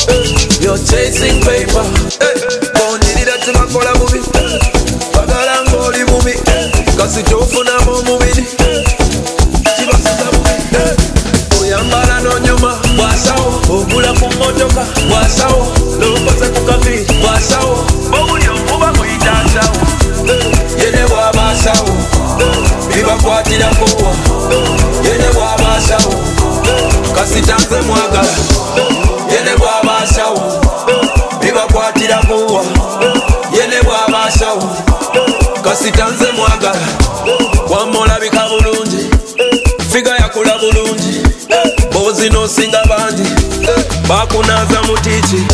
You're chasing paper. Bonirira tunakola bubi. Bagala ngoli bubi. Kasi tofuna mu mubiri. Kibasita bubi. Oyambala n'onyuma bwasawo. Ogula ku motoka bwasawo. Lokoze ku kafi bwasawo. Bobuli omuba muyita nsawo. Yene bw'abasawo. Bibakwatira kowa. Yene bw'abasawo. Kasitanze mwagala. Yene bw'abasawo. Bibakwatira kowa. Yene bw'abasawo. Kasitanze mwagala. Wamulabika bulungi. Figa yakula bulungi. Bozi nosinga bandi. Bakunaza mutichi.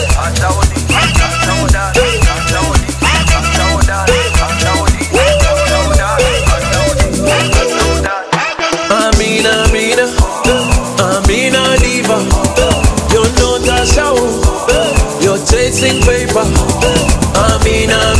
Amina diva. You're not a show. You're chasing paper. Amina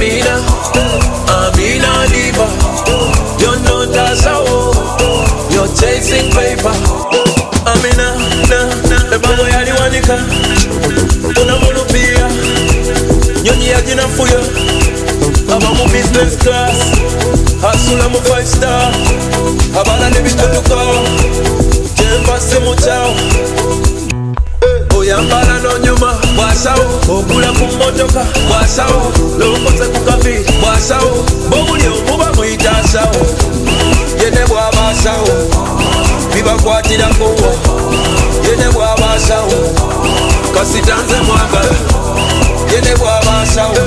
diva. You're not a show. You're chasing paper. Amina, ebago yaliwanika. Unamulupia. Nyonyi yajina fuyo. Aba mu business class. Hasula mu 5 star. Abala nebitutuka. Jempase mu chao. Oyambala n'onyuma bwasawo. Ogula ku motoka bwasawo. Lokoze ku kafi bwasawo. Bobuli omuba muyita asawo. Yene bw'abasawo. Bibakwatira kowa. Yene bw'abasawo. Kasitanze mwagala. Yene bw'abasawo.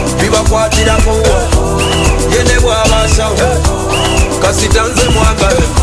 Bibakwatira kowa. Yene bw'abasawo. Kasitanze mwagala.